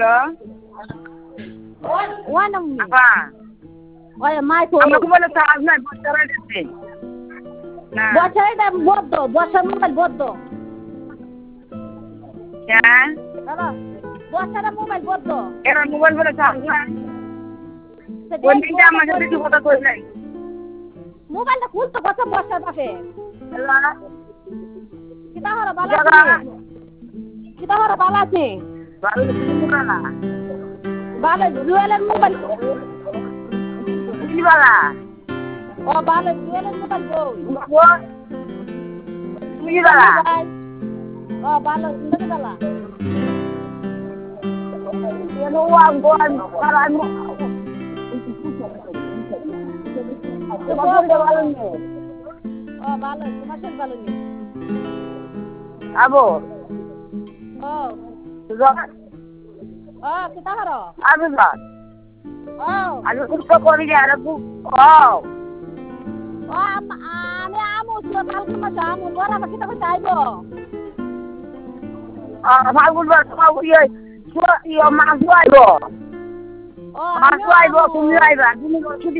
hello ওয়ানাম আপা ওই মাই ফো আমাকে বলে চার্জ নাই বছরে দিতে না বছরটা বদ্ধ বছর মোবাইল বদ্ধ হ্যাঁ হ্যালো বছরে মোবাইল বদ্ধ এরা মোবাইল বলে চার্জ নাই কোন দিনটা আমার সাথে কি কথা কই নাই মোবাইলটা খুলতে কত বছর বাপে হ্যালো কিতা হলো ভালো আছে কিতা হলো ভালো আছে ভালো কিছু না ভালো জুয়েলের মোবাইল কি বালা ও ভালো জুয়েলের মোবাইল বই ও কি বালা ও ভালো সুন্দর বালা এনো ওয়ান গোন পারানো ও ভালো তোমার সাথে ভালো নেই আবো ও ও কিতা হলো আবো না ও আজকে কুছ করি রে আর ও ও আমি আমু তো কালকে মাস আমু বড় আমাকে তো চাইবো ফাগুন বার ফাগুন ইয়ে মাছ আইবো ও মাছ আইবো তুমি আইবা তুমি ছুটি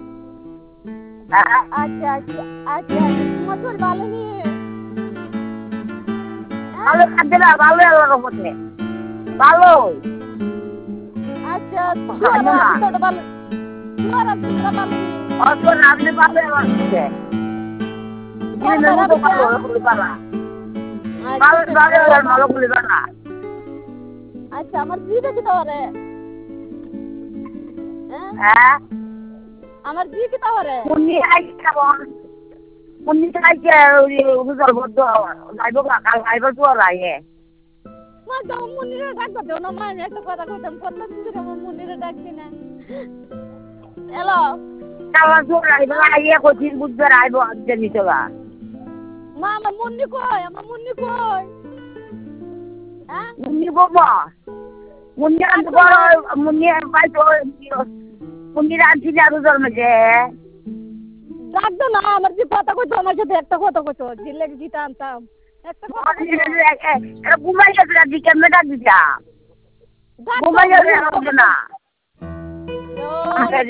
আচ্ছা আচ্ছা আচ্ছা তোমার তো ভালো নেই ভালো থাকবে না ভালো আল্লাহর রহমতে ভালো আচ্ছা তো ভালো তোমার তো ভালো নেই অত রাখলে ভালো আমার দিতে দিন তো ভালো বলে পারা ভালো ভালো ভালো বলে পারা আচ্ছা আমার বিয়ে কি তোরে হ্যাঁ আমার বিয়ে কি তোরে মুন্নি আইছে বল মুন্নি আইছে উজল বদ্ধ যাইবো কাল যাইবো তো রাইয়ে মা তো মুন্নিরে ডাকতে দেও না মা একটা কথা কইতাম কত দিন ধরে আমার মুন্নিরে ডাকছি না হ্যালো কাল তো রাইবো আইয়ে কোচিং বুঝবে রাইবো আজকে নিচলা মা আমার মুন্নি কই হ্যাঁ মুন্নি বাবা মুন্নি আনতে বড় মুন্নি পাই তো মুন্নি রাজি যাবো জন্মে ডাক দো না আমার যে কথা কইতো আমার সাথে একটা কথা কইতো জিলে গিটা আনতাম একটা কথা এটা ঘুমাই গেছে রাজি কেমনে ডাক দিতা ঘুমাই গেছে না